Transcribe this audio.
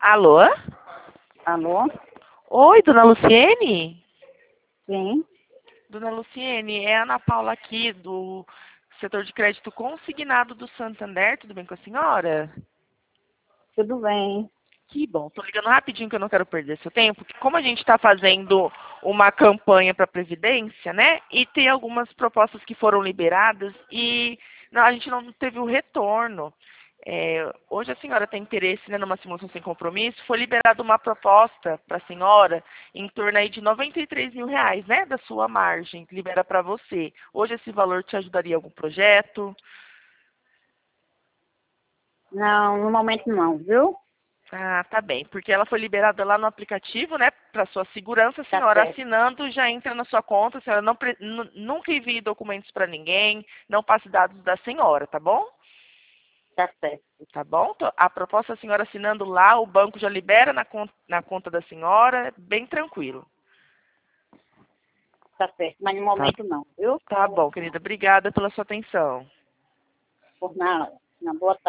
Alô? Alô? Oi, dona Luciene? Sim, Dona Luciene, é a Ana Paula aqui do setor de crédito consignado do Santander. Tudo bem com a senhora? tudo bem. Que bom. Tô ligando rapidinho que eu não quero perder seu tempo. Porque como a gente está fazendo uma campanha para a Previdência, né? E tem algumas propostas que foram liberadas e a gente não teve o retorno. Hoje a senhora tem interesse, né, numa simulação sem compromisso. Foi liberada uma proposta para a senhora em torno aí de R$ 93.000, né? Da sua margem, que libera para você. Hoje esse valor te ajudaria em algum projeto? Não, no momento não, viu? Ah, tá bem. Porque ela foi liberada lá no aplicativo, né? Para sua segurança, a Tá senhora certo, assinando já entra na sua conta. A senhora não, nunca envie documentos para ninguém, não passe dados da senhora, tá bom? tá certo, Tá bom? A proposta a senhora assinando lá, o banco já libera na conta da senhora, bem tranquilo. tá certo. Mas no Tá, momento não, viu? tá bom, querida. Obrigada pela sua atenção. Por nada. Na boa tarde.